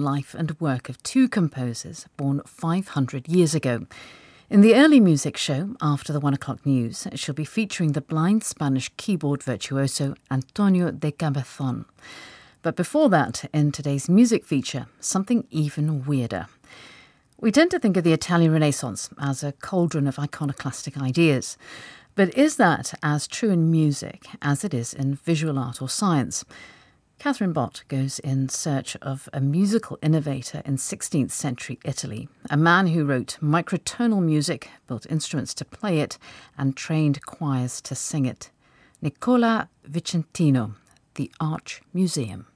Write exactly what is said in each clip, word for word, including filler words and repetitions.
life and work of two composers born five hundred years ago. In the early music show, after the one o'clock news, she'll be featuring the blind Spanish keyboard virtuoso Antonio de Cabezon. But before that, in today's music feature, something even weirder. We tend to think of the Italian Renaissance as a cauldron of iconoclastic ideas. But is that as true in music as it is in visual art or science? Catherine Bott goes in search of a musical innovator in sixteenth century Italy, a man who wrote microtonal music, built instruments to play it, and trained choirs to sing it. Nicola Vicentino, the Arch Museum.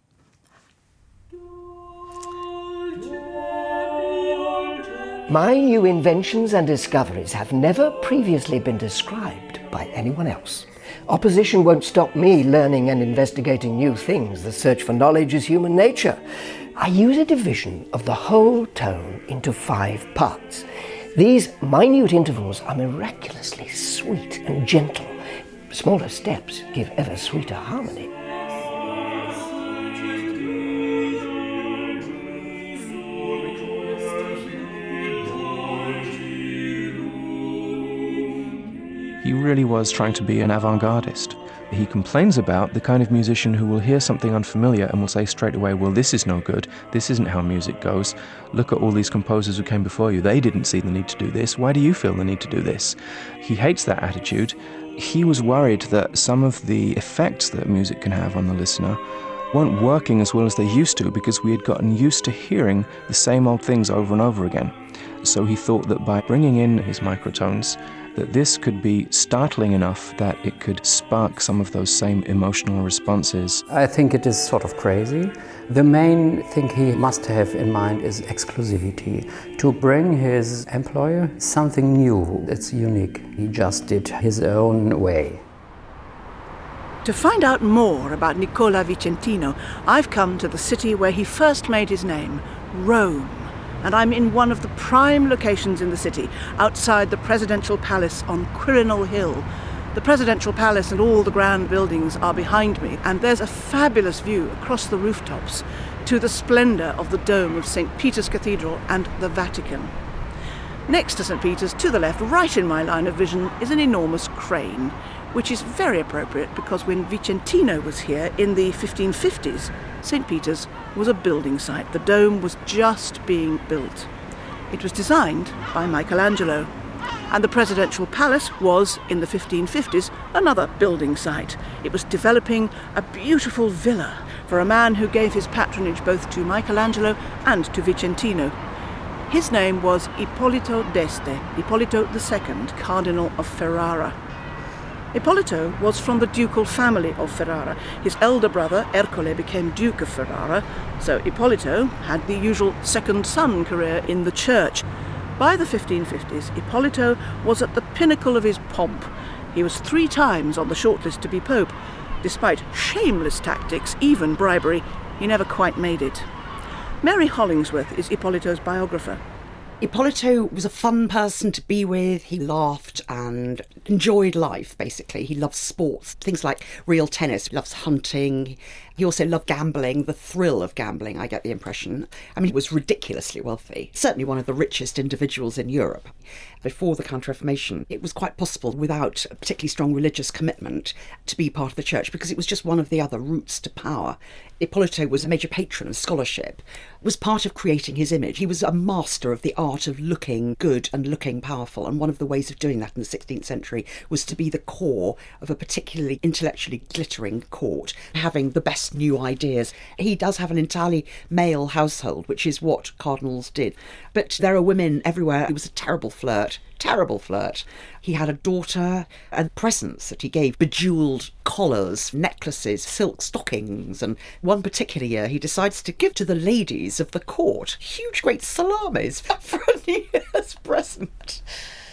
My new inventions and discoveries have never previously been described by anyone else. Opposition won't stop me learning and investigating new things. The search for knowledge is human nature. I use a division of the whole tone into five parts. These minute intervals are miraculously sweet and gentle. Smaller steps give ever sweeter harmony. He really was trying to be an avant-gardist. He complains about the kind of musician who will hear something unfamiliar and will say straight away, well, this is no good, this isn't how music goes. Look at all these composers who came before you. They didn't see the need to do this. Why do you feel the need to do this? He hates that attitude. He was worried that some of the effects that music can have on the listener weren't working as well as they used to because we had gotten used to hearing the same old things over and over again. So he thought that by bringing in his microtones, that this could be startling enough that it could spark some of those same emotional responses. I think it is sort of crazy. The main thing he must have in mind is exclusivity, to bring his employer something new that's unique. He just did his own way. To find out more about Nicola Vicentino, I've come to the city where he first made his name, Rome. And I'm in one of the prime locations in the city, outside the Presidential Palace on Quirinal Hill. The Presidential Palace and all the grand buildings are behind me, and there's a fabulous view across the rooftops to the splendour of the dome of Saint Peter's Cathedral and the Vatican. Next to Saint Peter's, to the left, right in my line of vision, is an enormous crane, which is very appropriate because when Vicentino was here in the fifteen fifties, Saint Peter's was a building site. The dome was just being built. It was designed by Michelangelo. And the Presidential Palace was, in the fifteen fifties, another building site. It was developing a beautiful villa for a man who gave his patronage both to Michelangelo and to Vicentino. His name was Ippolito d'Este, Ippolito the Second, Cardinal of Ferrara. Ippolito was from the ducal family of Ferrara. His elder brother, Ercole, became Duke of Ferrara, so Ippolito had the usual second son career in the church. By the fifteen fifties, Ippolito was at the pinnacle of his pomp. He was three times on the shortlist to be pope. Despite shameless tactics, even bribery, he never quite made it. Mary Hollingsworth is Ippolito's biographer. Ippolito was a fun person to be with. He laughed and enjoyed life, basically. He loved sports, things like real tennis. He loves hunting. He also loved gambling, the thrill of gambling, I get the impression. I mean, he was ridiculously wealthy, certainly one of the richest individuals in Europe. Before the Counter-Reformation, it was quite possible, without a particularly strong religious commitment, to be part of the church, because it was just one of the other routes to power. Ippolito was a major patron of scholarship, was part of creating his image. He was a master of the art of looking good and looking powerful, and one of the ways of doing that in the sixteenth century was to be the core of a particularly intellectually glittering court, having the best new ideas. He does have an entirely male household, which is what cardinals did. But there are women everywhere. He was a terrible flirt, terrible flirt. He had a daughter, and presents that he gave, bejewelled collars, necklaces, silk stockings, and one particular year he decides to give to the ladies of the court huge great salamis for a New Year's present.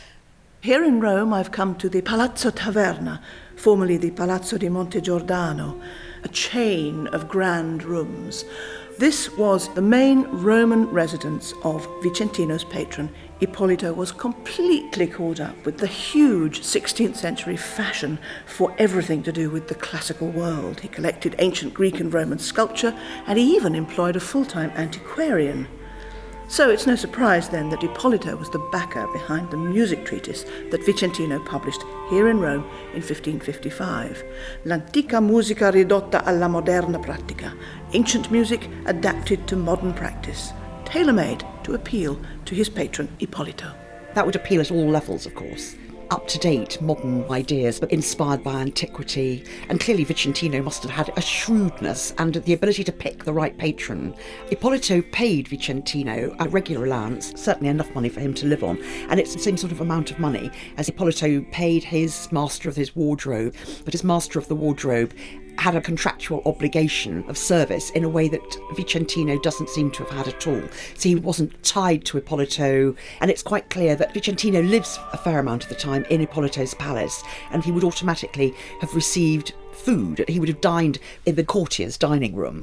Here in Rome, I've come to the Palazzo Taverna, formerly the Palazzo di Monte Giordano, a chain of grand rooms. This was the main Roman residence of Vicentino's patron. Ippolito was completely caught up with the huge sixteenth century fashion for everything to do with the classical world. He collected ancient Greek and Roman sculpture, and he even employed a full-time antiquarian. So it's no surprise then that Ippolito was the backer behind the music treatise that Vicentino published here in Rome in fifteen fifty-five. L'antica musica ridotta alla moderna pratica. Ancient music adapted to modern practice, tailor-made to appeal to his patron Ippolito. That would appeal at all levels, of course. Up-to-date, modern ideas, but inspired by antiquity. And clearly Vicentino must have had a shrewdness and the ability to pick the right patron. Ippolito paid Vicentino a regular allowance, certainly enough money for him to live on, and it's the same sort of amount of money as Ippolito paid his master of his wardrobe, but his master of the wardrobe had a contractual obligation of service in a way that Vicentino doesn't seem to have had at all. So he wasn't tied to Ippolito, and it's quite clear that Vicentino lives a fair amount of the time in Ippolito's palace, and he would automatically have received food. He would have dined in the courtier's dining room.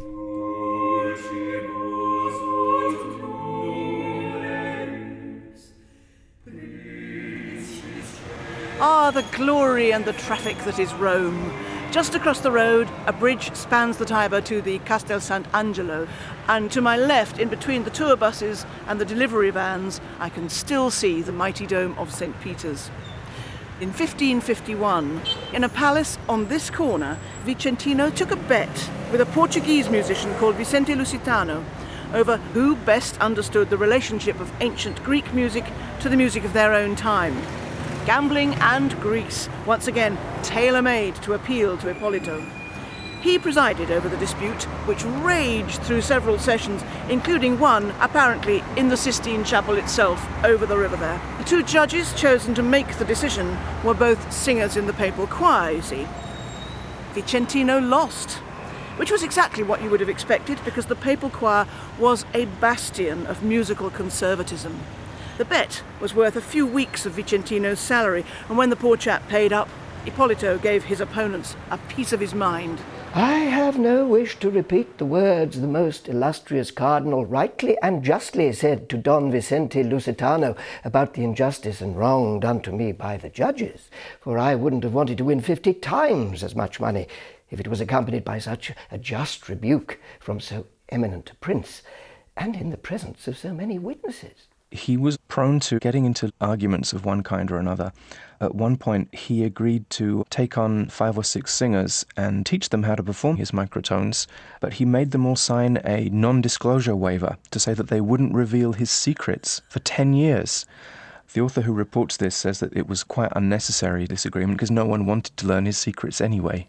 Ah, the glory and the traffic that is Rome. Just across the road, a bridge spans the Tiber to the Castel Sant'Angelo, and to my left, in between the tour buses and the delivery vans, I can still see the mighty dome of Saint Peter's. In fifteen fifty-one, in a palace on this corner, Vicentino took a bet with a Portuguese musician called Vicente Lusitano over who best understood the relationship of ancient Greek music to the music of their own time. Gambling and Greece, once again tailor-made to appeal to Ippolito. He presided over the dispute, which raged through several sessions, including one, apparently, in the Sistine Chapel itself, over the river there. The two judges chosen to make the decision were both singers in the papal choir, you see. Vicentino lost, which was exactly what you would have expected, because the papal choir was a bastion of musical conservatism. The bet was worth a few weeks of Vicentino's salary, and when the poor chap paid up, Ippolito gave his opponents a piece of his mind. I have no wish to repeat the words the most illustrious cardinal rightly and justly said to Don Vicente Lusitano about the injustice and wrong done to me by the judges, for I wouldn't have wanted to win fifty times as much money if it was accompanied by such a just rebuke from so eminent a prince, and in the presence of so many witnesses. He was prone to getting into arguments of one kind or another. At one point, he agreed to take on five or six singers and teach them how to perform his microtones, but he made them all sign a non-disclosure waiver to say that they wouldn't reveal his secrets for ten years. The author who reports this says that it was quite unnecessary, this agreement, because no one wanted to learn his secrets anyway.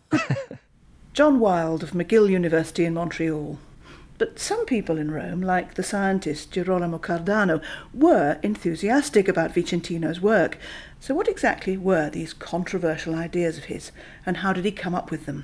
John Wilde of McGill University in Montreal. But some people in Rome, like the scientist Girolamo Cardano, were enthusiastic about Vicentino's work. So what exactly were these controversial ideas of his, and how did he come up with them?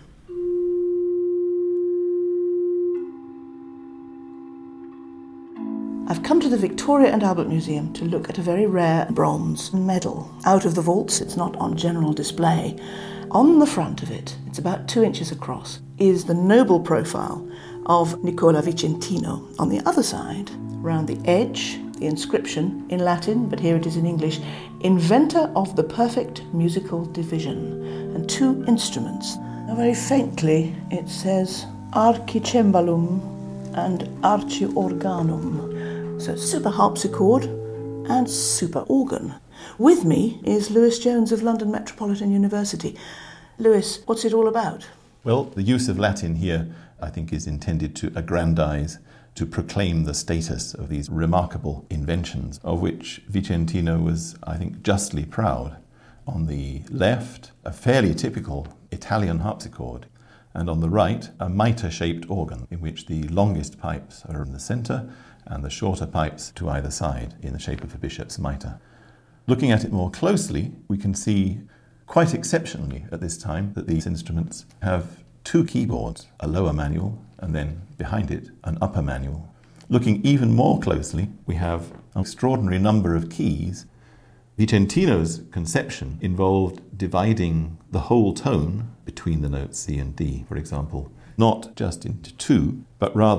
I've come to the Victoria and Albert Museum to look at a very rare bronze medal. Out of the vaults, it's not on general display. On the front of it, it's about two inches across, is the noble profile of Nicola Vicentino. On the other side, round the edge, the inscription in Latin, but here it is in English, inventor of the perfect musical division, and two instruments. Now very faintly it says archicembalum and archiorganum, so super harpsichord and super organ. With me is Lewis Jones of London Metropolitan University. Lewis, what's it all about? Well, the use of Latin here, I think, is intended to aggrandize, to proclaim the status of these remarkable inventions, of which Vicentino was, I think, justly proud. On the left, a fairly typical Italian harpsichord, and on the right, a mitre-shaped organ, in which the longest pipes are in the centre and the shorter pipes to either side in the shape of a bishop's mitre. Looking at it more closely, we can see, quite exceptionally at this time, that these instruments have two keyboards, a lower manual, and then behind it, an upper manual. Looking even more closely, we have an extraordinary number of keys. Vicentino's conception involved dividing the whole tone between the notes C and D, for example, not just into two, but rather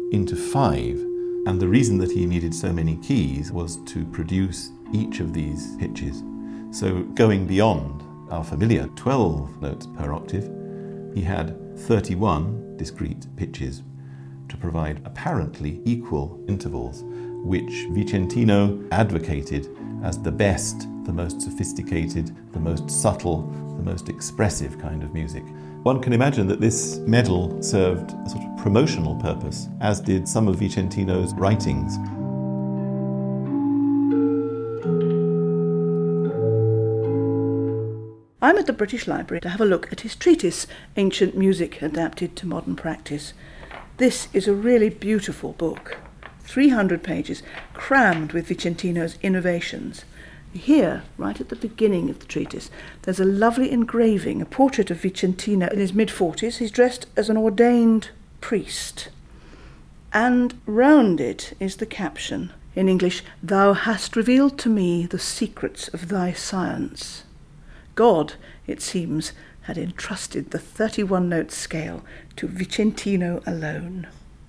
into five. And the reason that he needed so many keys was to produce each of these pitches. So going beyond our familiar twelve notes per octave, he had thirty-one discrete pitches to provide apparently equal intervals, which Vicentino advocated as the best, the most sophisticated, the most subtle, the most expressive kind of music. One can imagine that this medal served a sort of promotional purpose, as did some of Vicentino's writings. I'm at the British Library to have a look at his treatise, Ancient Music Adapted to Modern Practice. This is a really beautiful book. three hundred pages, crammed with Vicentino's innovations. Here, right at the beginning of the treatise, there's a lovely engraving, a portrait of Vicentino in his mid-forties. He's dressed as an ordained priest. And round it is the caption, in English, "Thou hast revealed to me the secrets of thy science." God, it seems, had entrusted the thirty-one note scale to Vicentino alone.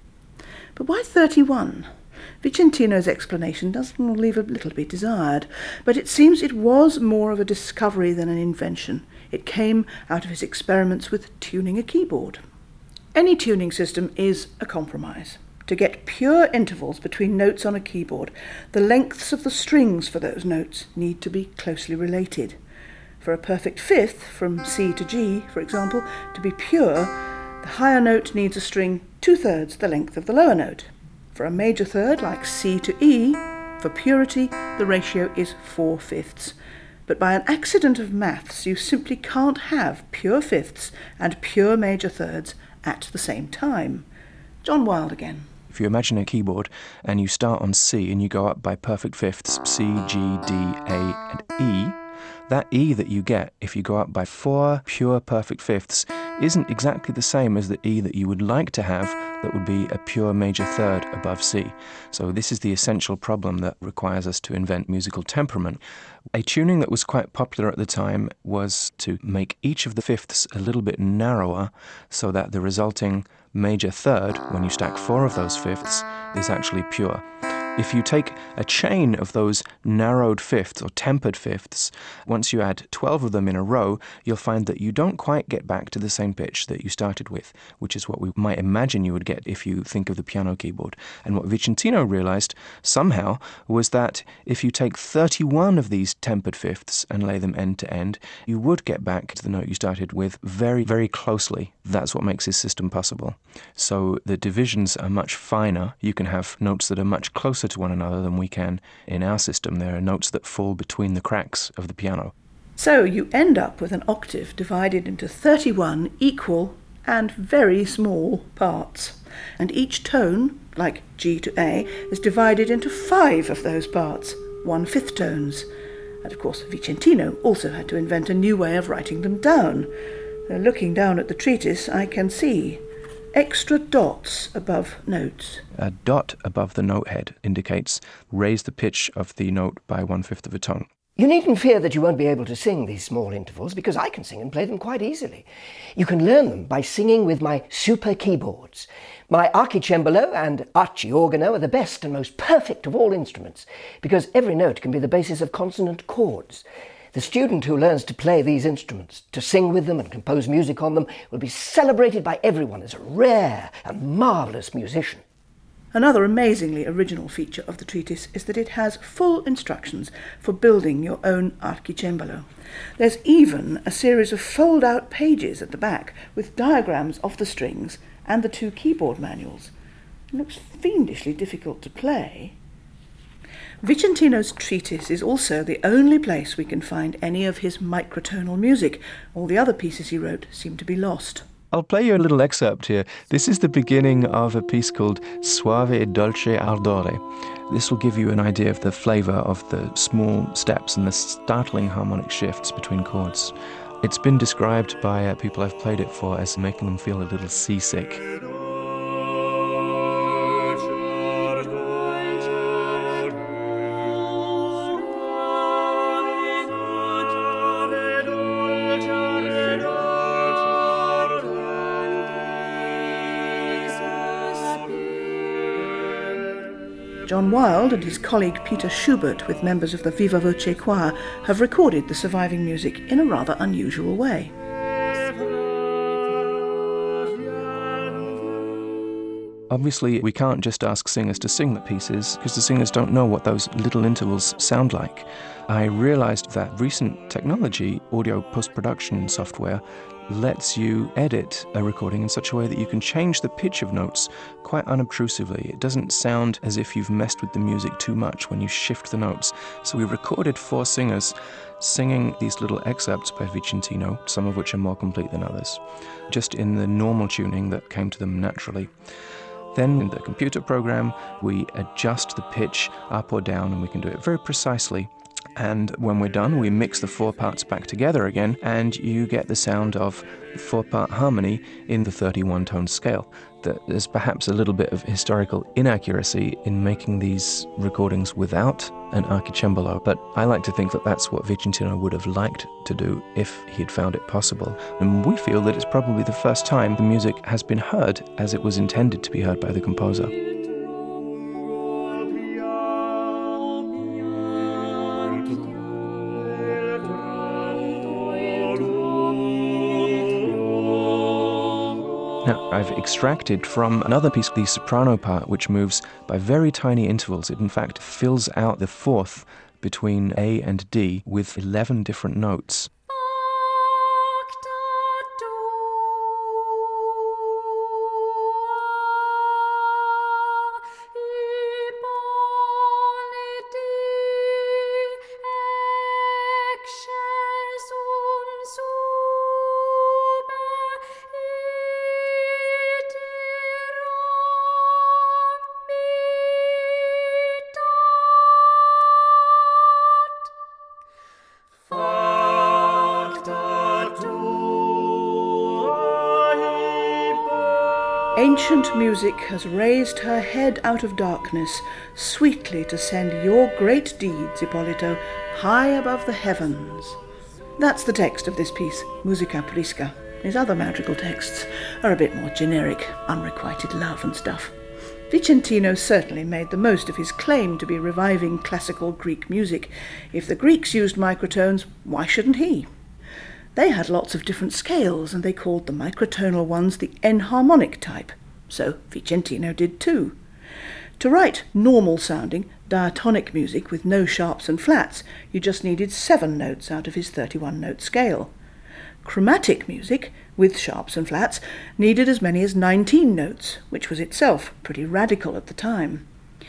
But why thirty-one? Vicentino's explanation does leave a little to be desired, but it seems it was more of a discovery than an invention. It came out of his experiments with tuning a keyboard. Any tuning system is a compromise. To get pure intervals between notes on a keyboard, the lengths of the strings for those notes need to be closely related. For a perfect fifth, from C to G, for example, to be pure, the higher note needs a string two-thirds the length of the lower note. For a major third, like C to E, for purity, the ratio is four-fifths. But by an accident of maths, you simply can't have pure fifths and pure major thirds at the same time. John Wilde again. If you imagine a keyboard and you start on C and you go up by perfect fifths, C, G, D, A, and E, that E that you get if you go up by four pure perfect fifths isn't exactly the same as the E that you would like to have that would be a pure major third above C. So this is the essential problem that requires us to invent musical temperament. A tuning that was quite popular at the time was to make each of the fifths a little bit narrower so that the resulting major third, when you stack four of those fifths, is actually pure. If you take a chain of those narrowed fifths or tempered fifths, once you add twelve of them in a row, you'll find that you don't quite get back to the same pitch that you started with, which is what we might imagine you would get if you think of the piano keyboard. And what Vicentino realized somehow was that if you take thirty-one of these tempered fifths and lay them end to end, you would get back to the note you started with very, very closely. That's what makes his system possible. So the divisions are much finer. You can have notes that are much closer to one another than we can in our system. There are notes that fall between the cracks of the piano. So you end up with an octave divided into thirty-one equal and very small parts. And each tone, like G to A, is divided into five of those parts, one-fifth tones. And of course Vicentino also had to invent a new way of writing them down. Uh, looking down at the treatise, I can see extra dots above notes. A dot above the note head indicates raise the pitch of the note by one-fifth of a tone. You needn't fear that you won't be able to sing these small intervals, because I can sing and play them quite easily. You can learn them by singing with my super keyboards. My archicembalo and archiorgano are the best and most perfect of all instruments, because every note can be the basis of consonant chords. The student who learns to play these instruments, to sing with them and compose music on them, will be celebrated by everyone as a rare and marvellous musician. Another amazingly original feature of the treatise is that it has full instructions for building your own archicembalo. There's even a series of fold-out pages at the back with diagrams of the strings and the two keyboard manuals. It looks fiendishly difficult to play. Vicentino's treatise is also the only place we can find any of his microtonal music. All the other pieces he wrote seem to be lost. I'll play you a little excerpt here. This is the beginning of a piece called Suave e Dolce Ardore. This will give you an idea of the flavour of the small steps and the startling harmonic shifts between chords. It's been described by uh, people I've played it for as making them feel a little seasick. John Wilde and his colleague Peter Schubert, with members of the Viva Voce choir, have recorded the surviving music in a rather unusual way. Obviously, we can't just ask singers to sing the pieces, because the singers don't know what those little intervals sound like. I realized that recent technology, audio post-production software, lets you edit a recording in such a way that you can change the pitch of notes quite unobtrusively. It doesn't sound as if you've messed with the music too much when you shift the notes. So we recorded four singers singing these little excerpts by Vicentino, some of which are more complete than others, just in the normal tuning that came to them naturally. Then in the computer program, we adjust the pitch up or down, and we can do it very precisely. And when we're done, we mix the four parts back together again, and you get the sound of four-part harmony in the thirty-one tone scale. There's perhaps a little bit of historical inaccuracy in making these recordings without an archicembalo, but I like to think that that's what Vicentino would have liked to do if he'd found it possible. And we feel that it's probably the first time the music has been heard as it was intended to be heard by the composer. Now, I've extracted from another piece the soprano part, which moves by very tiny intervals. It, in fact, fills out the fourth between A and D with eleven different notes. Ancient music has raised her head out of darkness, sweetly to send your great deeds, Ippolito, high above the heavens. That's the text of this piece, Musica Prisca. His other madrigal texts are a bit more generic, unrequited love and stuff. Vicentino certainly made the most of his claim to be reviving classical Greek music. If the Greeks used microtones, why shouldn't he? They had lots of different scales, and they called the microtonal ones the enharmonic type. So Vicentino did too. To write normal-sounding, diatonic music with no sharps and flats, you just needed seven notes out of his thirty-one note scale. Chromatic music, with sharps and flats, needed as many as nineteen notes, which was itself pretty radical at the time.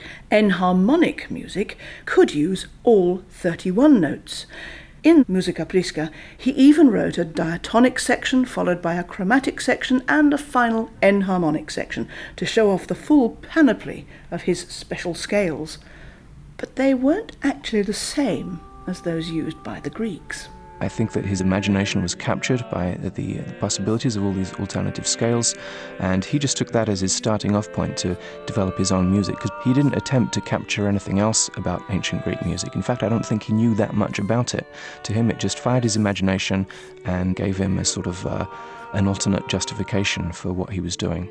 Enharmonic music could use all thirty-one notes. In Musica Prisca, he even wrote a diatonic section followed by a chromatic section and a final enharmonic section to show off the full panoply of his special scales. But they weren't actually the same as those used by the Greeks. I think that his imagination was captured by the possibilities of all these alternative scales, and he just took that as his starting off point to develop his own music, because he didn't attempt to capture anything else about ancient Greek music. In fact, I don't think he knew that much about it. To him, it just fired his imagination and gave him a sort of uh, an alternate justification for what he was doing.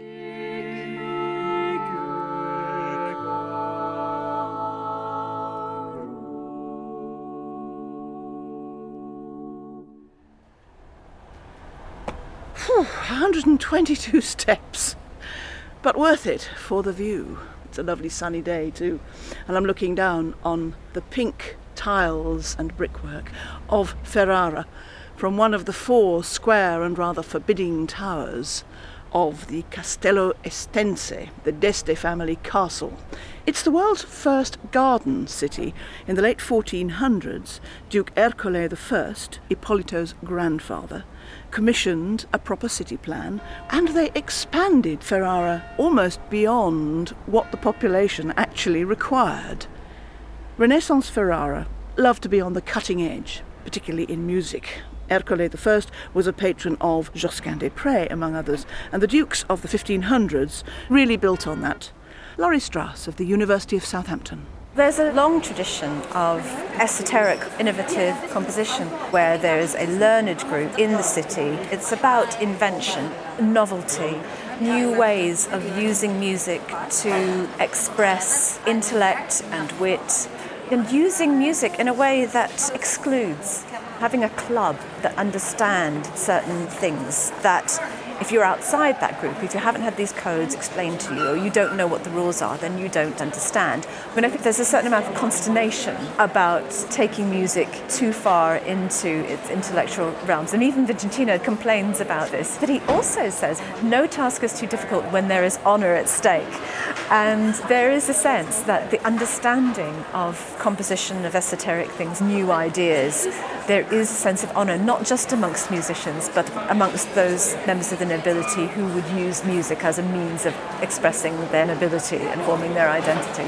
one hundred twenty-two steps, but worth it for the view. It's a lovely sunny day too, and I'm looking down on the pink tiles and brickwork of Ferrara from one of the four square and rather forbidding towers of the Castello Estense, the d'Este family castle. It's the world's first garden city. In the late fourteen hundreds, Duke Ercole the First, Ippolito's grandfather, commissioned a proper city plan, and they expanded Ferrara almost beyond what the population actually required. Renaissance Ferrara loved to be on the cutting edge, particularly in music. Ercole the First was a patron of Josquin des Prés, among others, and the dukes of the fifteen hundreds really built on that. Laurie Strauss of the University of Southampton. There's a long tradition of esoteric, innovative composition where there is a learned group in the city. It's about invention, novelty, new ways of using music to express intellect and wit, and using music in a way that excludes. Having a club that understand certain things that if you're outside that group, if you haven't had these codes explained to you, or you don't know what the rules are, then you don't understand. I mean, I think there's a certain amount of consternation about taking music too far into its intellectual realms. And even Vicentino complains about this. But he also says, no task is too difficult when there is honor at stake. And there is a sense that the understanding of composition, of esoteric things, new ideas, there is a sense of honor, not just amongst musicians, but amongst those members of the nobility who would use music as a means of expressing their nobility and forming their identity.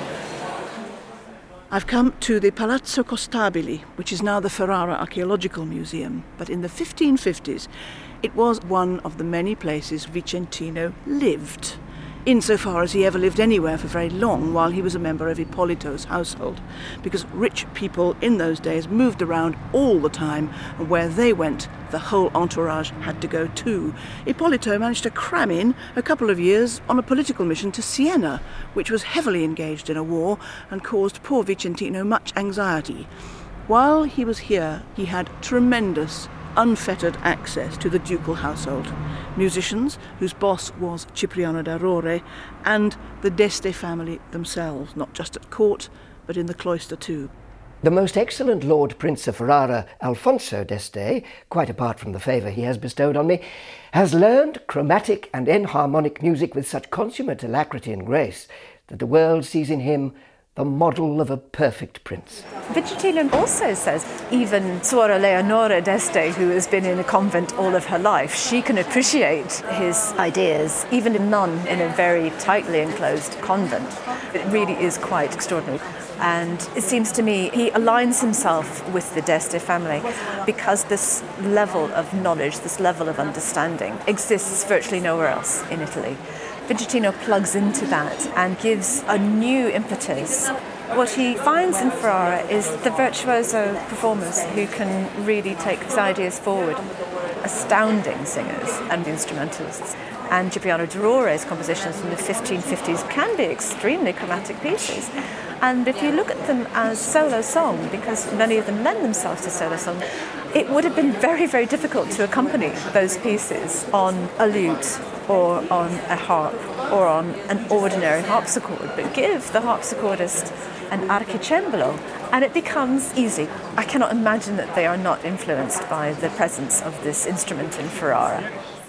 I've come to the Palazzo Costabili, which is now the Ferrara Archaeological Museum, but in the fifteen fifties it was one of the many places Vicentino lived, insofar as he ever lived anywhere for very long while he was a member of Ippolito's household, because rich people in those days moved around all the time, and where they went, the whole entourage had to go too. Ippolito managed to cram in a couple of years on a political mission to Siena, which was heavily engaged in a war and caused poor Vicentino much anxiety. While he was here, he had tremendous unfettered access to the ducal household, musicians whose boss was Cipriano d'Arore, and the d'Este family themselves, not just at court, but in the cloister too. The most excellent Lord Prince of Ferrara, Alfonso d'Este, quite apart from the favour he has bestowed on me, has learned chromatic and enharmonic music with such consummate alacrity and grace that the world sees in him the model of a perfect prince. Vicentino also says even Suora Leonora d'Este, who has been in a convent all of her life, she can appreciate his ideas, even a nun in a very tightly enclosed convent. It really is quite extraordinary. And it seems to me he aligns himself with the d'Este family because this level of knowledge, this level of understanding exists virtually nowhere else in Italy. Vicentino plugs into that and gives a new impetus. What he finds in Ferrara is the virtuoso performers who can really take his ideas forward. Astounding singers and instrumentalists. And Cipriano d'Arore's compositions from the fifteen fifties can be extremely chromatic pieces. And if you look at them as solo song, because many of them lend themselves to solo song, it would have been very, very difficult to accompany those pieces on a lute or on a harp or on an ordinary harpsichord. But give the harpsichordist an archicembalo and it becomes easy. I cannot imagine that they are not influenced by the presence of this instrument in Ferrara.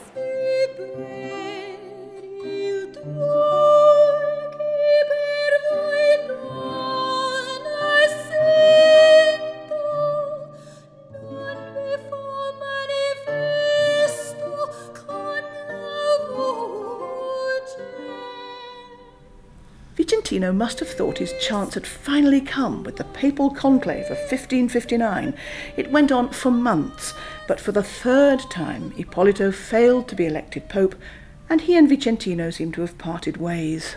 Vicentino must have thought his chance had finally come with the papal conclave of fifteen fifty-nine. It went on for months, but for the third time Ippolito failed to be elected pope, and he and Vicentino seem to have parted ways.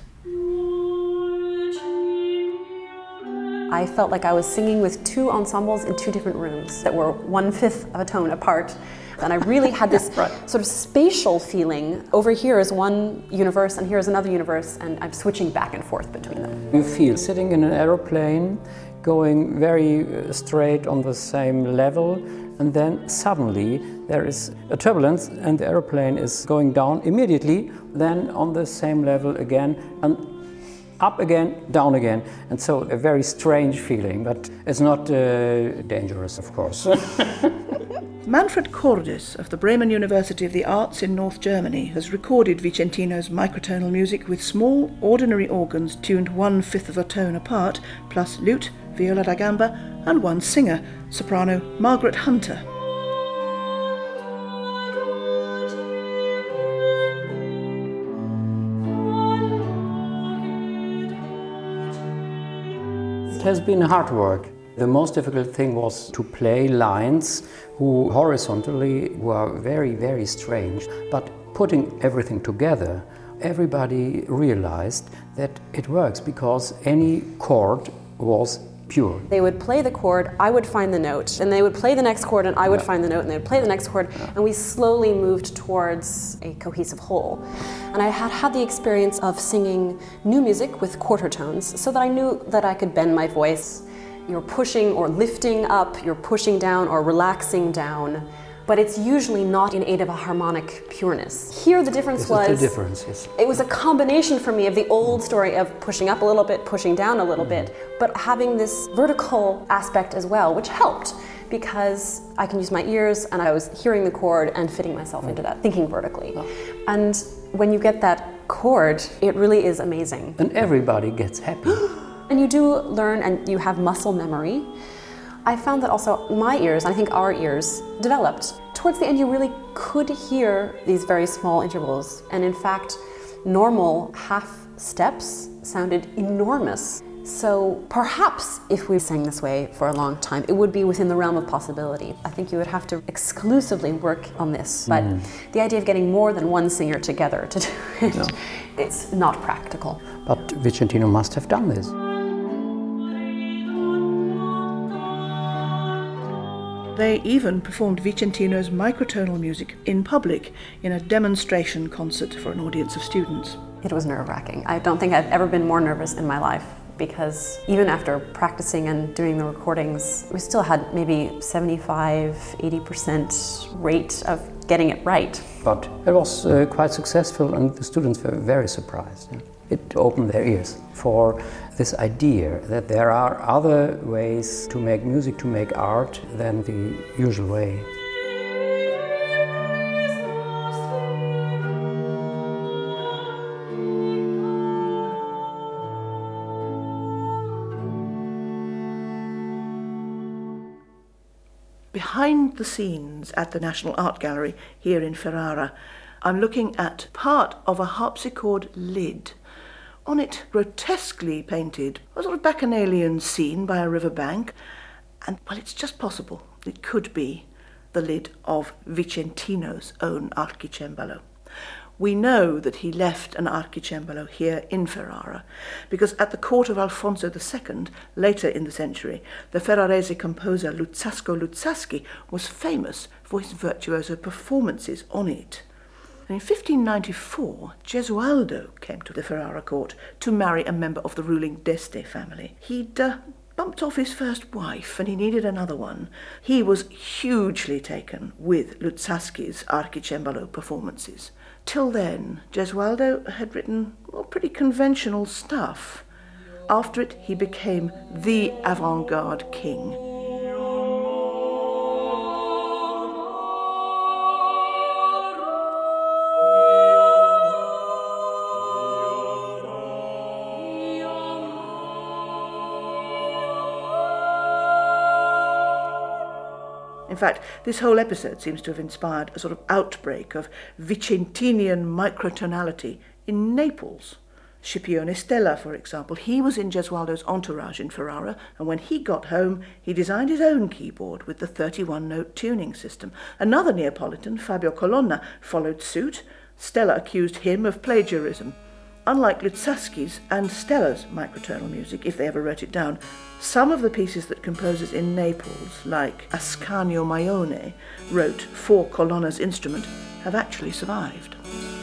I felt like I was singing with two ensembles in two different rooms that were one-fifth of a tone apart. And I really had this right. sort of spatial feeling. Over here is one universe and here is another universe, and I'm switching back and forth between them. You feel sitting in an aeroplane, going very straight on the same level, and then suddenly there is a turbulence and the aeroplane is going down immediately, then on the same level again, and up again, down again. And so a very strange feeling, but it's not uh, dangerous, of course. Manfred Cordes of the Bremen University of the Arts in North Germany has recorded Vicentino's microtonal music with small, ordinary organs tuned one-fifth of a tone apart, plus lute, viola da gamba, and one singer, soprano Margaret Hunter. It has been hard work. The most difficult thing was to play lines who horizontally were very, very strange. But putting everything together, everybody realized that it works because any chord was pure. They would play the chord, I would find the note, and they would play the next chord and I would yeah. find the note, and they would play the next chord, yeah. and we slowly moved towards a cohesive whole. And I had had the experience of singing new music with quarter tones so that I knew that I could bend my voice. You're pushing or lifting up, you're pushing down or relaxing down, but it's usually not in aid of a harmonic pureness. Here the difference this was, is the difference, yes. It was a combination for me of the old story of pushing up a little bit, pushing down a little mm. bit, but having this vertical aspect as well, which helped because I can use my ears and I was hearing the chord and fitting myself mm. into that, thinking vertically. Oh. And when you get that chord, it really is amazing. And everybody gets happy. And you do learn and you have muscle memory. I found that also my ears, and I think our ears, developed. Towards the end, you really could hear these very small intervals. And in fact, normal half steps sounded enormous. So perhaps if we sang this way for a long time, it would be within the realm of possibility. I think you would have to exclusively work on this. But mm. the idea of getting more than one singer together to do it, no. it's not practical. But Vicentino must have done this. They even performed Vicentino's microtonal music in public in a demonstration concert for an audience of students. It was nerve-wracking. I don't think I've ever been more nervous in my life because even after practicing and doing the recordings, we still had maybe seventy-five, eighty percent rate of getting it right. But it was uh, quite successful and the students were very surprised. Yeah. It opened their ears for this idea that there are other ways to make music, to make art than the usual way. Behind the scenes at the National Art Gallery here in Ferrara, I'm looking at part of a harpsichord lid. On it, grotesquely painted, a sort of bacchanalian scene by a riverbank. And, well, it's just possible it could be the lid of Vicentino's own archicembalo. We know that he left an archicembalo here in Ferrara, because at the court of Alfonso the Second, later in the century, the Ferrarese composer Luzzasco Luzzaschi was famous for his virtuoso performances on it. And in fifteen ninety-four, Gesualdo came to the Ferrara court to marry a member of the ruling d'Este family. He'd uh, bumped off his first wife and he needed another one. He was hugely taken with Luzzaschi's archicembalo performances. Till then, Gesualdo had written well, pretty conventional stuff. After it, he became the avant-garde king. In fact, this whole episode seems to have inspired a sort of outbreak of Vicentinian microtonality in Naples. Scipione Stella, for example, he was in Gesualdo's entourage in Ferrara, and when he got home, he designed his own keyboard with the thirty-one note tuning system. Another Neapolitan, Fabio Colonna, followed suit. Stella accused him of plagiarism. Unlike Luzzaschi's and Stella's microtonal music, if they ever wrote it down, some of the pieces that composers in Naples, like Ascanio Maione, wrote for Colonna's instrument, have actually survived.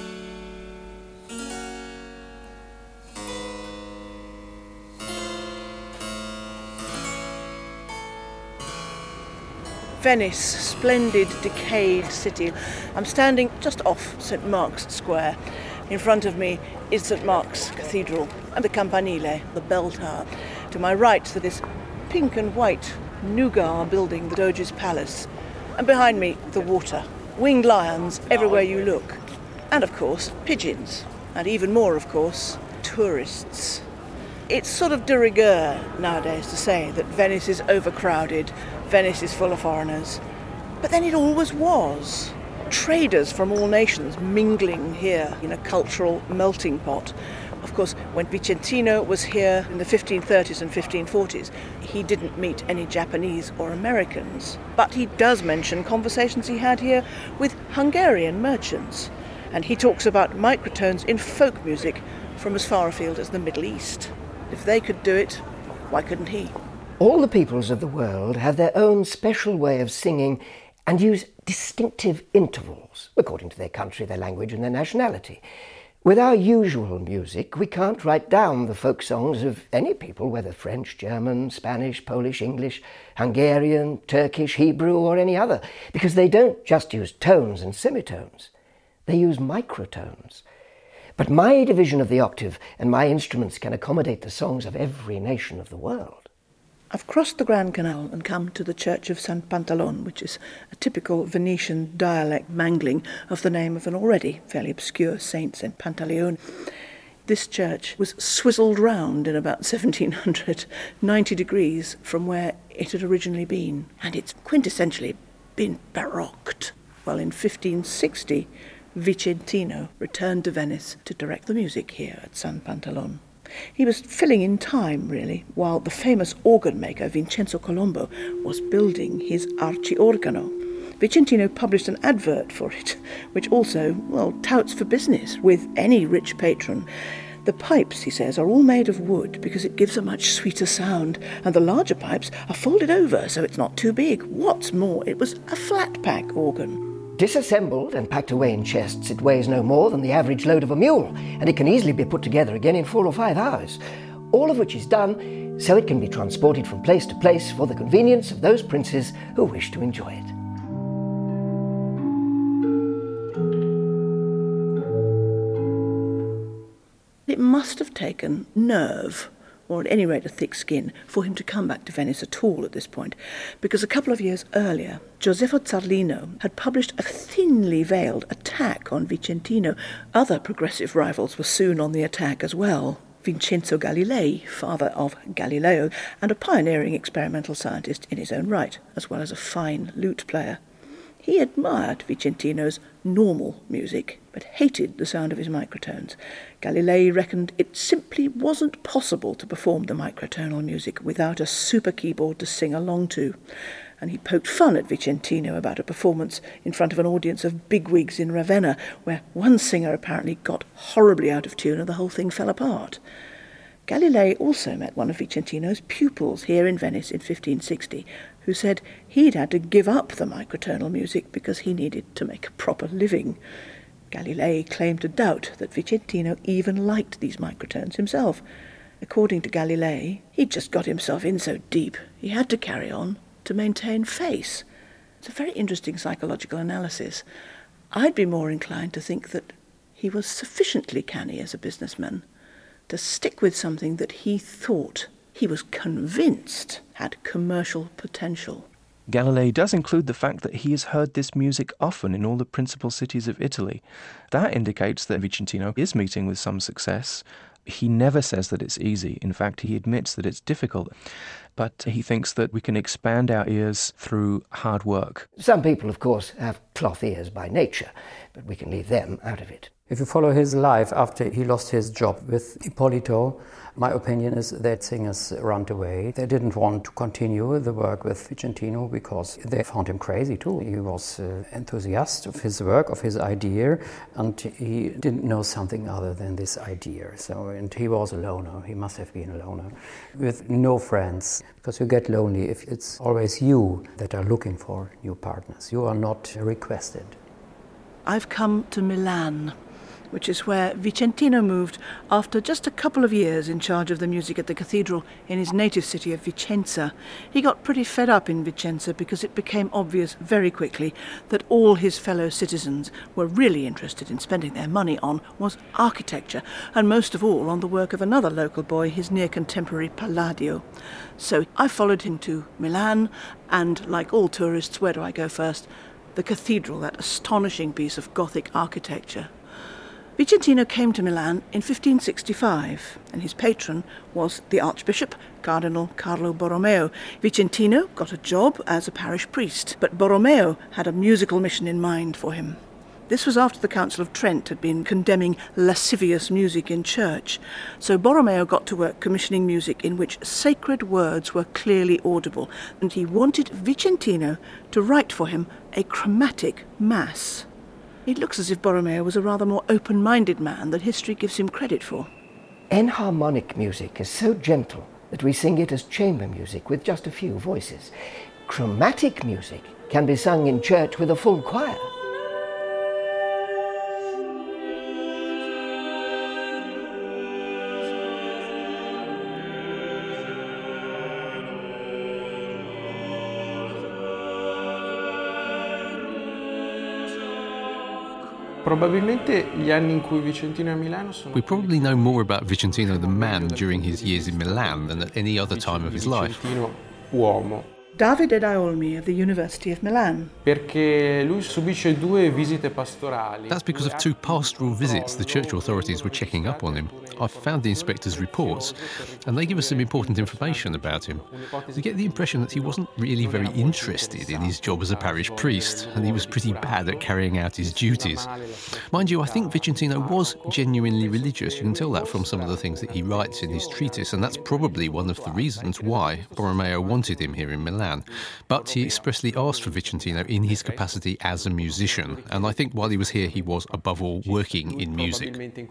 Venice, splendid, decayed city. I'm standing just off Saint Mark's Square. In front of me is Saint Mark's Cathedral and the Campanile, the bell tower. To my right, to this pink and white nougat building, the Doge's Palace. And behind me, the water. Winged lions everywhere you look. And, of course, pigeons. And even more, of course, tourists. It's sort of de rigueur nowadays to say that Venice is overcrowded, Venice is full of foreigners. But then it always was. Traders from all nations mingling here in a cultural melting pot. Of course, when Vicentino was here in the fifteen thirties and fifteen forties, he didn't meet any Japanese or Americans. But he does mention conversations he had here with Hungarian merchants. And he talks about microtones in folk music from as far afield as the Middle East. If they could do it, why couldn't he? All the peoples of the world have their own special way of singing and use distinctive intervals according to their country, their language and their nationality. With our usual music, we can't write down the folk songs of any people, whether French, German, Spanish, Polish, English, Hungarian, Turkish, Hebrew or any other, because they don't just use tones and semitones, they use microtones. But my division of the octave and my instruments can accommodate the songs of every nation of the world. I've crossed the Grand Canal and come to the church of San Pantalone, which is a typical Venetian dialect mangling of the name of an already fairly obscure saint, Saint Pantaleone. This church was swizzled round in about seventeen hundred, ninety degrees from where it had originally been, and it's quintessentially been baroqued. Well, in fifteen sixty, Vicentino returned to Venice to direct the music here at San Pantalone. He was filling in time, really, while the famous organ maker Vincenzo Colombo was building his archiorgano. Vicentino published an advert for it, which also, well, touts for business with any rich patron. The pipes, he says, are all made of wood because it gives a much sweeter sound, and the larger pipes are folded over so it's not too big. What's more, it was a flat-pack organ. Disassembled and packed away in chests, it weighs no more than the average load of a mule, and it can easily be put together again in four or five hours, all of which is done so it can be transported from place to place for the convenience of those princes who wish to enjoy it. It must have taken nerve, or at any rate a thick skin, for him to come back to Venice at all at this point, because a couple of years earlier, Josefo Zarlino had published a thinly veiled attack on Vicentino. Other progressive rivals were soon on the attack as well. Vincenzo Galilei, father of Galileo, and a pioneering experimental scientist in his own right, as well as a fine lute player. He admired Vicentino's normal music, but hated the sound of his microtones. Galilei reckoned it simply wasn't possible to perform the microtonal music without a super keyboard to sing along to, and he poked fun at Vicentino about a performance in front of an audience of bigwigs in Ravenna, where one singer apparently got horribly out of tune and the whole thing fell apart. Galilei also met one of Vicentino's pupils here in Venice in fifteen sixty, who said he'd had to give up the microtonal music because he needed to make a proper living. Galilei claimed to doubt that Vicentino even liked these microtones himself. According to Galilei, he'd just got himself in so deep he had to carry on to maintain face. It's a very interesting psychological analysis. I'd be more inclined to think that he was sufficiently canny as a businessman to stick with something that he thought, he was convinced, had commercial potential. Galilei does include the fact that he has heard this music often in all the principal cities of Italy. That indicates that Vicentino is meeting with some success. He never says that it's easy. In fact, he admits that it's difficult. But he thinks that we can expand our ears through hard work. Some people, of course, have cloth ears by nature, but we can leave them out of it. If you follow his life after he lost his job with Ippolito, my opinion is that singers ran away. They didn't want to continue the work with Vicentino because they found him crazy too. He was uh, enthusiastic of his work, of his idea, and he didn't know something other than this idea. So, and he was a loner. He must have been a loner with no friends, because you get lonely if it's always you that are looking for new partners. You are not requested. I've come to Milan, which is where Vicentino moved after just a couple of years in charge of the music at the cathedral in his native city of Vicenza. He got pretty fed up in Vicenza because it became obvious very quickly that all his fellow citizens were really interested in spending their money on was architecture, and most of all on the work of another local boy, his near-contemporary Palladio. So I followed him to Milan, and like all tourists, where do I go first? The cathedral, that astonishing piece of Gothic architecture. Vicentino came to Milan in fifteen sixty-five, and his patron was the Archbishop, Cardinal Carlo Borromeo. Vicentino got a job as a parish priest, but Borromeo had a musical mission in mind for him. This was after the Council of Trent had been condemning lascivious music in church, so Borromeo got to work commissioning music in which sacred words were clearly audible, and he wanted Vicentino to write for him a chromatic mass. It looks as if Borromeo was a rather more open-minded man than history gives him credit for. Enharmonic music is so gentle that we sing it as chamber music with just a few voices. Chromatic music can be sung in church with a full choir. We probably know more about Vicentino the man during his years in Milan than at any other time of his life. Davide D'Aolmi of the University of Milan. That's because of two pastoral visits the church authorities were checking up on him. I've found the inspector's reports, and they give us some important information about him. We get the impression that he wasn't really very interested in his job as a parish priest, and he was pretty bad at carrying out his duties. Mind you, I think Vicentino was genuinely religious. You can tell that from some of the things that he writes in his treatise, and that's probably one of the reasons why Borromeo wanted him here in Milan. But he expressly asked for Vicentino in his capacity as a musician, and I think while he was here he was above all working in music. It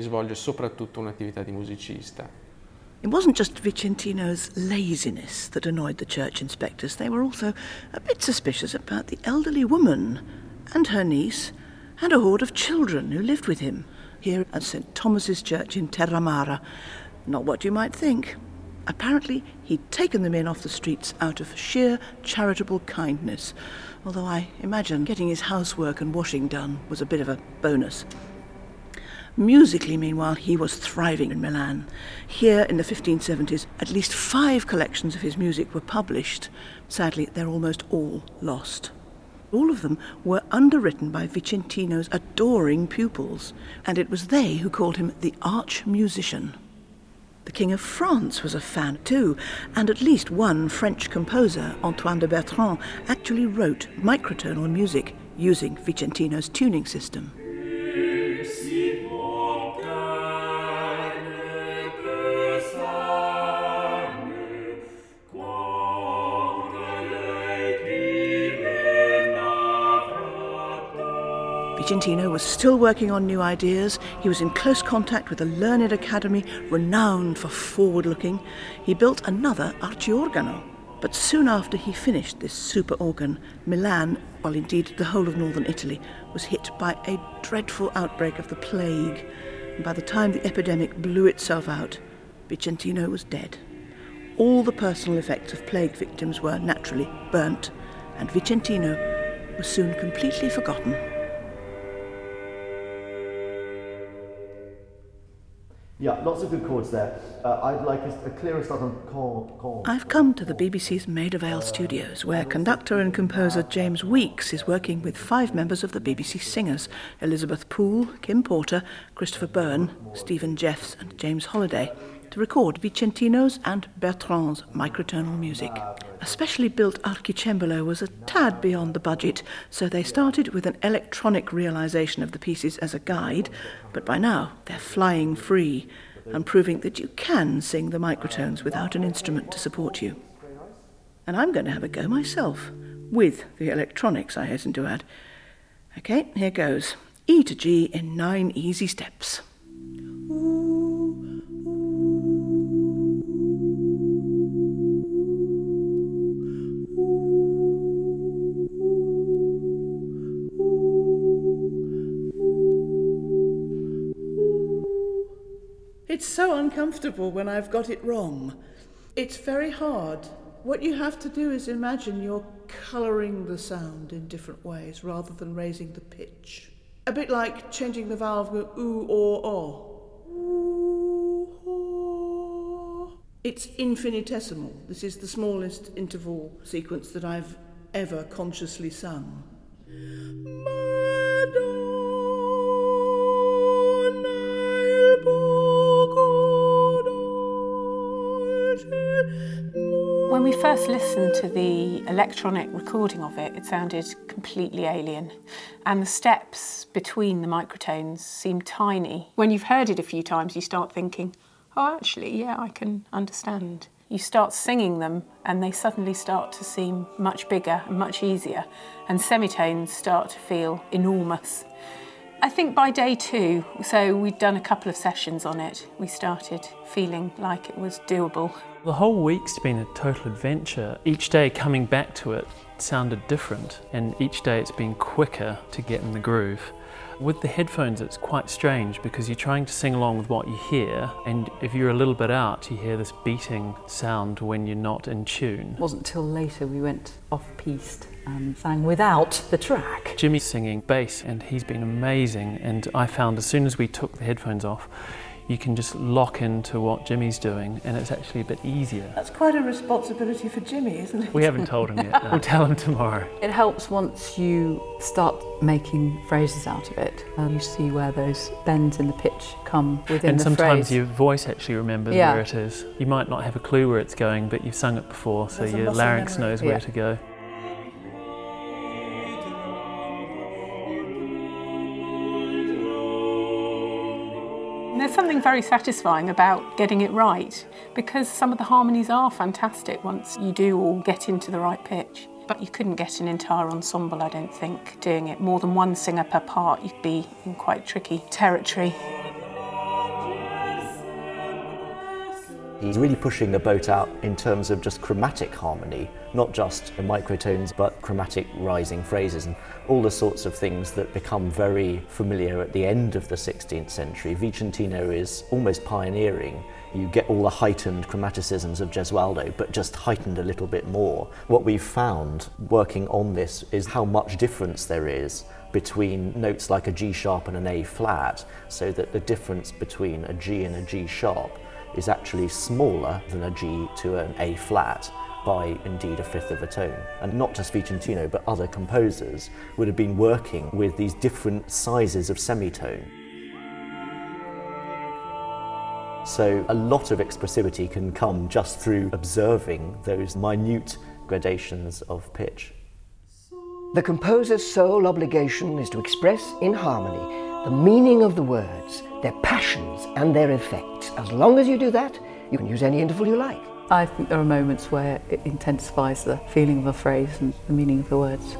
wasn't just Vicentino's laziness that annoyed the church inspectors. They were also a bit suspicious about the elderly woman and her niece and a horde of children who lived with him here at Saint Thomas's Church in Terramara. Not what you might think. Apparently, he'd taken them in off the streets out of sheer charitable kindness, although I imagine getting his housework and washing done was a bit of a bonus. Musically, meanwhile, he was thriving in Milan. Here in the fifteen seventies, at least five collections of his music were published. Sadly, they're almost all lost. All of them were underwritten by Vicentino's adoring pupils, and it was they who called him the arch-musician. The King of France was a fan too, and at least one French composer, Antoine de Bertrand, actually wrote microtonal music using Vicentino's tuning system. Vicentino was still working on new ideas. He was in close contact with a learned academy renowned for forward-looking. He built another archiorgano. But soon after he finished this super organ, Milan, well indeed the whole of northern Italy, was hit by a dreadful outbreak of the plague. And by the time the epidemic blew itself out, Vicentino was dead. All the personal effects of plague victims were naturally burnt, and Vicentino was soon completely forgotten. Yeah, lots of good chords there. Uh, I'd like a, a clearer start on chord, chord. I've come to the B B C's Maida Vale studios, where conductor and composer James Weeks is working with five members of the B B C Singers, Elizabeth Poole, Kim Porter, Christopher Byrne, Stephen Jeffs and James Holliday, to record Vicentino's and Bertrand's microtonal music. A specially built archicembalo was a tad beyond the budget, so they started with an electronic realisation of the pieces as a guide, but by now they're flying free and proving that you can sing the microtones without an instrument to support you. And I'm going to have a go myself, with the electronics, I hasten to add. OK, here goes. E to G in nine easy steps. It's so uncomfortable when I've got it wrong. It's very hard. What you have to do is imagine you're colouring the sound in different ways rather than raising the pitch. A bit like changing the vowel from oo or o. It's infinitesimal. This is the smallest interval sequence that I've ever consciously sung. When we first listened to the electronic recording of it, it sounded completely alien. And the steps between the microtones seemed tiny. When you've heard it a few times, you start thinking, oh, actually, yeah, I can understand. You start singing them, and they suddenly start to seem much bigger and much easier, and semitones start to feel enormous. I think by day two, so we'd done a couple of sessions on it, we started feeling like it was doable. The whole week's been a total adventure. Each day coming back to it sounded different, and each day it's been quicker to get in the groove. With the headphones it's quite strange because you're trying to sing along with what you hear, and if you're a little bit out you hear this beating sound when you're not in tune. It wasn't till later we went off-piste and sang without the track. Jimmy's singing bass and he's been amazing, and I found as soon as we took the headphones off you can just lock into what Jimmy's doing and it's actually a bit easier. That's quite a responsibility for Jimmy, isn't it? We haven't told him yet. We'll tell him tomorrow. It helps once you start making phrases out of it and you see where those bends in the pitch come within and the phrase. And sometimes your voice actually remembers yeah. where it is. You might not have a clue where it's going, but you've sung it before, so There's your larynx memory. knows yeah. where to go. There's something very satisfying about getting it right, because some of the harmonies are fantastic once you do all get into the right pitch. But you couldn't get an entire ensemble, I don't think, doing it. More than one singer per part, you'd be in quite tricky territory. He's really pushing the boat out in terms of just chromatic harmony, not just the microtones, but chromatic rising phrases and all the sorts of things that become very familiar at the end of the sixteenth century. Vicentino is almost pioneering. You get all the heightened chromaticisms of Gesualdo, but just heightened a little bit more. What we've found working on this is how much difference there is between notes like a G sharp and an A flat, so that the difference between a G and a G sharp is actually smaller than a G to an A flat by indeed a fifth of a tone. And not just Vicentino, but other composers would have been working with these different sizes of semitone. So a lot of expressivity can come just through observing those minute gradations of pitch. The composer's sole obligation is to express in harmony the meaning of the words, their passions and their effects. As long as you do that, you can use any interval you like. I think there are moments where it intensifies the feeling of a phrase and the meaning of the words.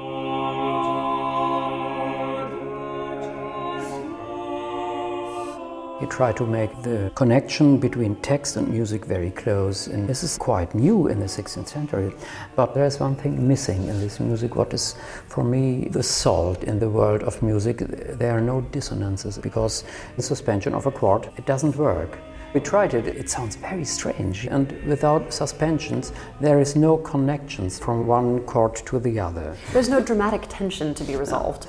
You try to make the connection between text and music very close, and this is quite new in the sixteenth century. But there's one thing missing in this music, what is for me the salt in the world of music. There are no dissonances, because the suspension of a chord, it doesn't work. We tried it, it sounds very strange, and without suspensions there is no connections from one chord to the other. There's no dramatic tension to be resolved.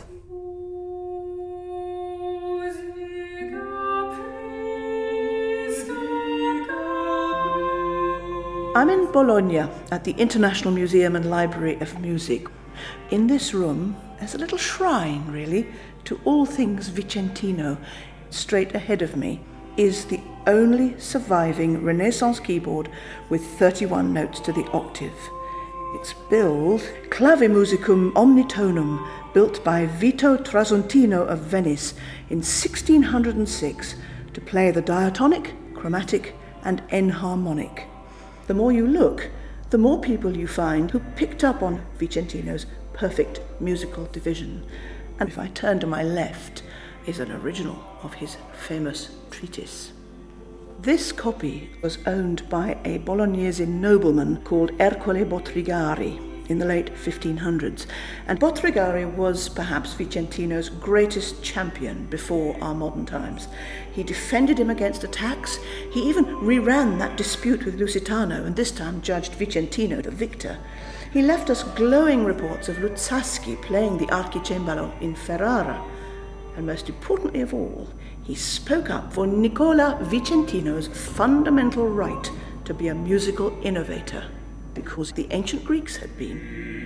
I'm in Bologna at the International Museum and Library of Music. In this room, there's a little shrine, really, to all things Vicentino. Straight ahead of me is the only surviving Renaissance keyboard with thirty-one notes to the octave. It's billed Clave Musicum Omnitonum, built by Vito Trasontino of Venice in sixteen oh six to play the diatonic, chromatic and enharmonic. The more you look, the more people you find who picked up on Vicentino's perfect musical division. And if I turn to my left is an original of his famous treatise. This copy was owned by a Bolognese nobleman called Ercole Botrigari in the late fifteen hundreds, and Botrigari was perhaps Vicentino's greatest champion before our modern times. He defended him against attacks. He even reran that dispute with Lusitano, and this time judged Vicentino the victor. He left us glowing reports of Luzzaschi playing the archicembalo in Ferrara, and most importantly of all, he spoke up for Nicola Vicentino's fundamental right to be a musical innovator, because the ancient Greeks had been.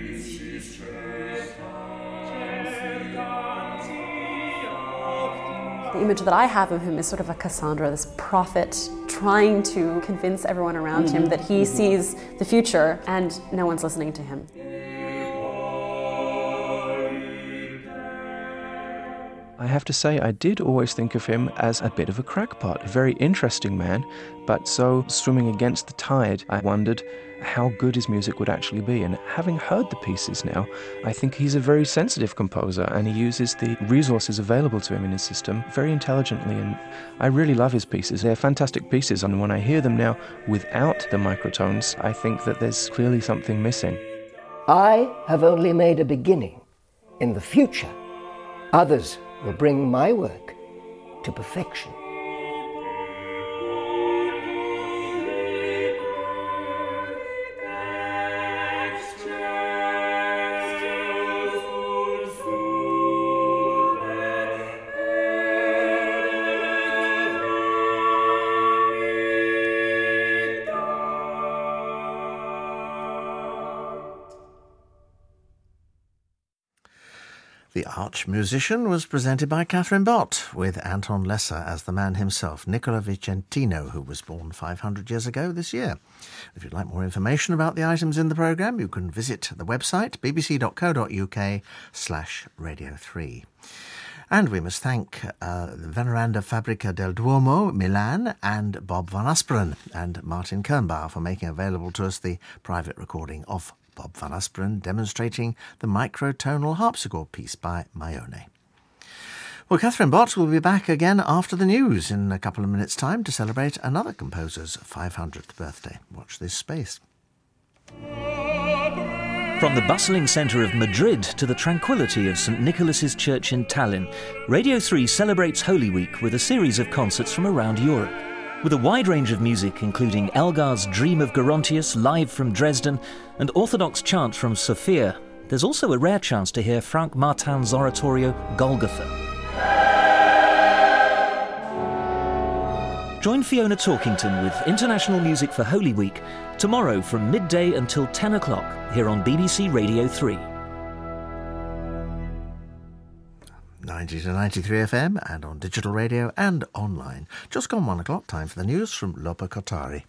The image that I have of him is sort of a Cassandra, this prophet trying to convince everyone around mm-hmm. him that he mm-hmm. sees the future and no one's listening to him. I have to say, I did always think of him as a bit of a crackpot, a very interesting man, but so swimming against the tide, I wondered how good his music would actually be. And having heard the pieces now, I think he's a very sensitive composer, and he uses the resources available to him in his system very intelligently, and I really love his pieces. They're fantastic pieces, and when I hear them now without the microtones, I think that there's clearly something missing. I have only made a beginning. In the future, others will bring my work to perfection. The Arch Musician was presented by Catherine Bott, with Anton Lesser as the man himself, Nicola Vicentino, who was born five hundred years ago this year. If you'd like more information about the items in the programme, you can visit the website bbc.co.uk slash Radio three. And we must thank uh, the Veneranda Fabbrica del Duomo, Milan, and Bob van Asperen and Martin Kernbauer for making available to us the private recording of Bob van Asperen demonstrating the microtonal harpsichord piece by Maione. Well, Catherine Bott will be back again after the news in a couple of minutes' time to celebrate another composer's five hundredth birthday. Watch this space. From the bustling centre of Madrid to the tranquillity of St Nicholas's Church in Tallinn, Radio three celebrates Holy Week with a series of concerts from around Europe. With a wide range of music, including Elgar's Dream of Gerontius live from Dresden and Orthodox chant from Sofia, there's also a rare chance to hear Frank Martin's oratorio Golgotha. Join Fiona Talkington with International Music for Holy Week tomorrow from midday until ten o'clock here on B B C Radio three. ninety to ninety-three F M and on digital radio and online. Just gone one o'clock, time for the news from Lopa Kotari.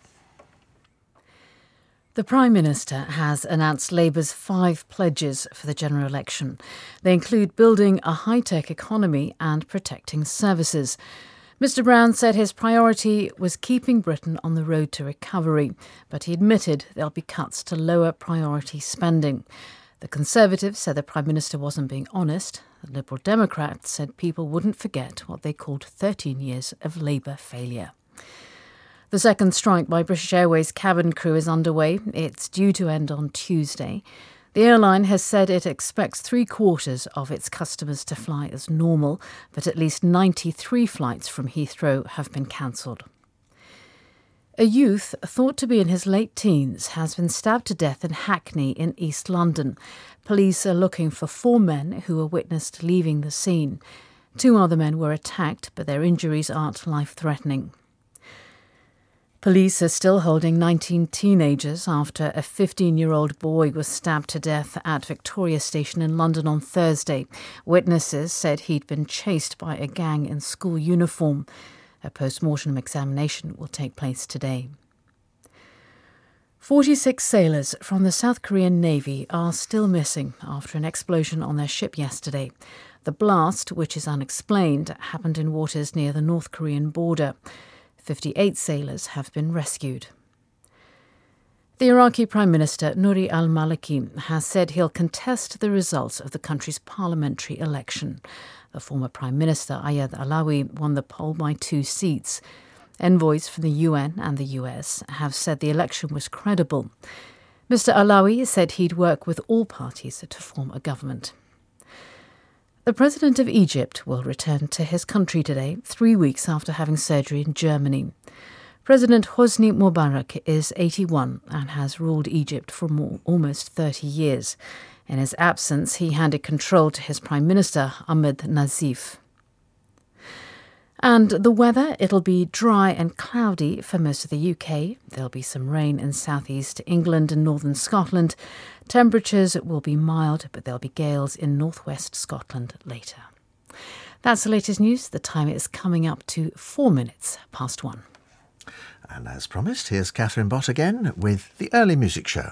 The Prime Minister has announced Labour's five pledges for the general election. They include building a high-tech economy and protecting services. Mister Brown said his priority was keeping Britain on the road to recovery, but he admitted there'll be cuts to lower priority spending. The Conservatives said the Prime Minister wasn't being honest. The Liberal Democrats said people wouldn't forget what they called thirteen years of Labour failure. The second strike by British Airways cabin crew is underway. It's due to end on Tuesday. The airline has said it expects three quarters of its customers to fly as normal, but at least ninety-three flights from Heathrow have been cancelled. A youth thought to be in his late teens has been stabbed to death in Hackney in East London. Police are looking for four men who were witnessed leaving the scene. Two other men were attacked, but their injuries aren't life-threatening. Police are still holding nineteen teenagers after a fifteen-year-old boy was stabbed to death at Victoria Station in London on Thursday. Witnesses said he'd been chased by a gang in school uniform. A post-mortem examination will take place today. forty-six sailors from the South Korean Navy are still missing after an explosion on their ship yesterday. The blast, which is unexplained, happened in waters near the North Korean border. fifty-eight sailors have been rescued. The Iraqi Prime Minister Nouri al-Maliki has said he'll contest the results of the country's parliamentary election. The former Prime Minister Ayad Alawi won the poll by two seats. Envoys from the U N and the U S have said the election was credible. Mister Alawi said he'd work with all parties to form a government. The President of Egypt will return to his country today, three weeks after having surgery in Germany. President Hosni Mubarak is eighty-one and has ruled Egypt for more, almost thirty years. In his absence, he handed control to his Prime Minister, Ahmed Nazif. And the weather, it'll be dry and cloudy for most of the U K. There'll be some rain in southeast England and northern Scotland. Temperatures will be mild, but there'll be gales in northwest Scotland later. That's the latest news. The time is coming up to four minutes past one. And as promised, here's Catherine Bott again with the Early Music Show.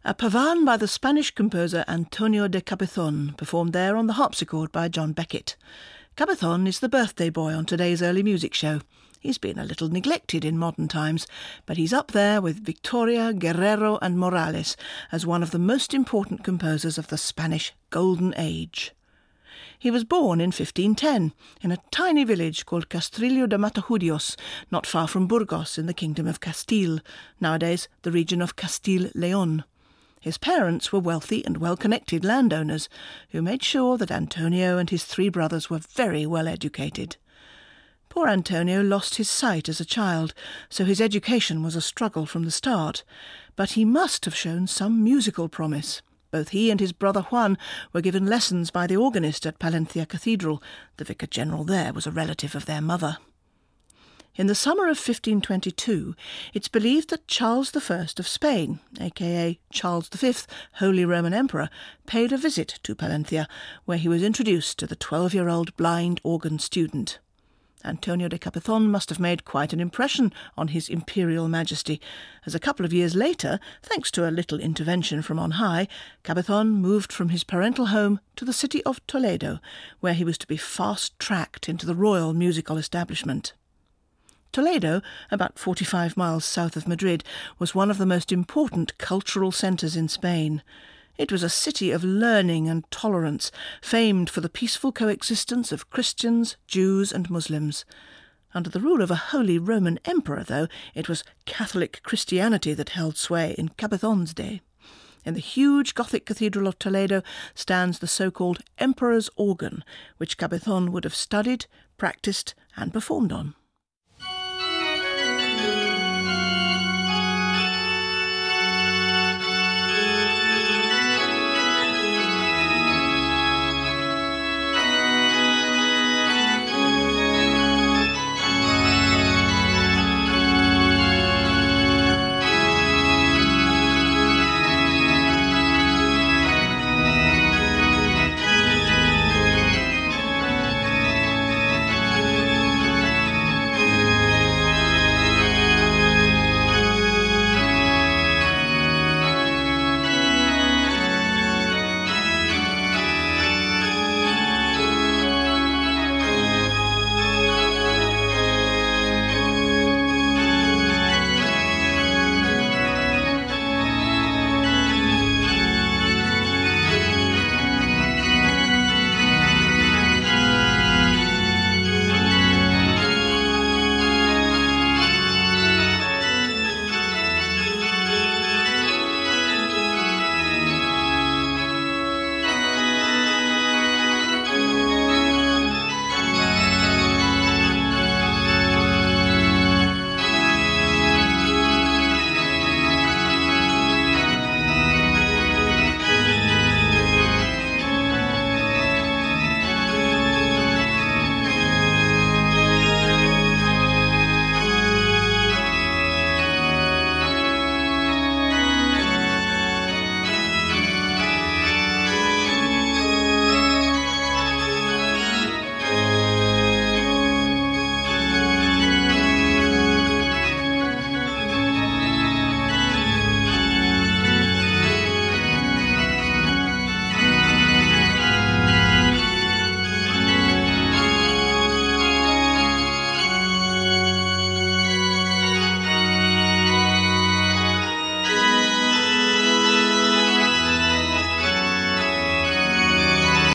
a pavan by the Spanish composer Antonio de Cabezon, performed there on the harpsichord by John Beckett. Cabezon is the birthday boy on today's early music show. He's been a little neglected in modern times, but he's up there with Victoria, Guerrero and Morales as one of the most important composers of the Spanish Golden Age. He was born in fifteen ten in a tiny village called Castrillo de Matajudios, not far from Burgos in the Kingdom of Castile, nowadays the region of Castile-Leon. His parents were wealthy and well-connected landowners who made sure that Antonio and his three brothers were very well educated. Poor Antonio lost his sight as a child, so his education was a struggle from the start, but he must have shown some musical promise. Both he and his brother Juan were given lessons by the organist at Palencia Cathedral. The vicar general there was a relative of their mother. In the summer of fifteen twenty-two, it's believed that Charles the First of Spain, aka Charles the Fifth, Holy Roman Emperor, paid a visit to Palencia, where he was introduced to the twelve-year-old blind organ student. Antonio de Cabezon must have made quite an impression on His Imperial Majesty, as a couple of years later, thanks to a little intervention from on high, Cabezon moved from his parental home to the city of Toledo, where he was to be fast-tracked into the royal musical establishment. Toledo, about forty-five miles south of Madrid, was one of the most important cultural centres in Spain. It was a city of learning and tolerance, famed for the peaceful coexistence of Christians, Jews and Muslims. Under the rule of a Holy Roman Emperor, though, it was Catholic Christianity that held sway in Cabezon's day. In the huge Gothic Cathedral of Toledo stands the so-called Emperor's Organ, which Cabezon would have studied, practised and performed on.